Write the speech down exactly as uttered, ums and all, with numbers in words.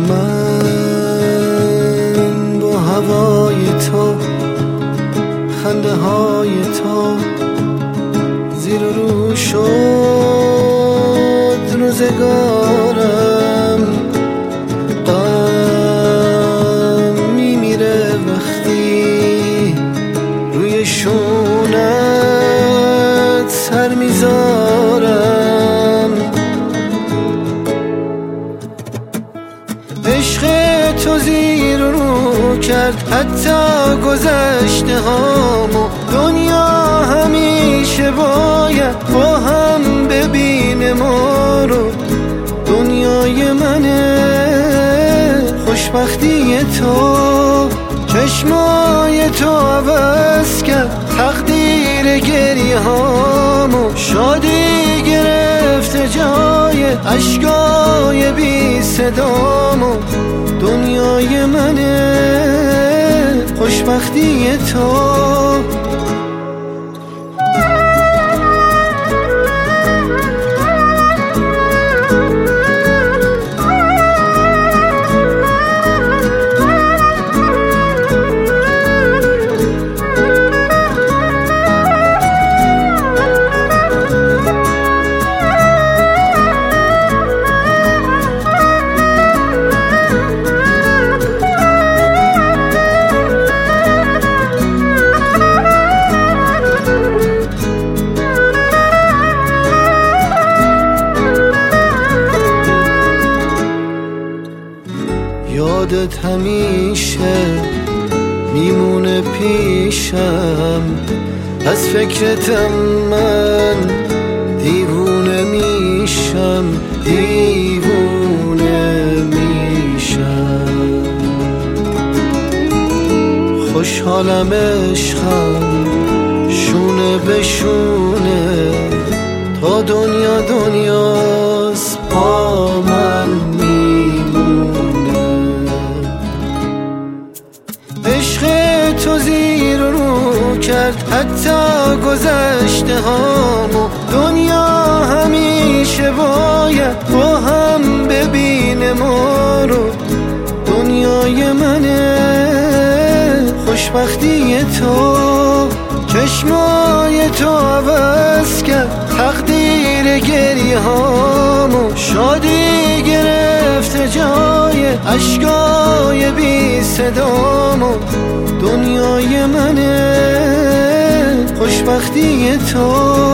من با هوای تو، خنده های تو زیر و رو شد روزگارم. غم میمیره وقتی روی شونت سر میذارم. عشق تو زیر و رو کرد حتی گذشته هامو. دنیا همیشه باید با هم ببینه ما رو. دنیای منه خوشبختی تو، چشمای تو عوض کرد تقدیر گریه هامو. شادی گرفته جای اشکای بی صدامو. دنیای منه خوشبختی تو. یادت همیشه میمونه پیشم، از فکرتم من دیوونه میشم، دیوونه میشم. خوشحالم عشقم شونه به شونه، تا دنیا دنیاست با من میمونه. عشق تو زیر و رو کرد حتی گذشته هامو. دنیا همیشه باید با هم ببینه ما رو. دنیای منه خوشبختی تو، چشمای تو عوض کرد تقدیر گریه هامو. شادی گرفته جای اشکای بی صدامو. دنیای منه خوشبختی تو.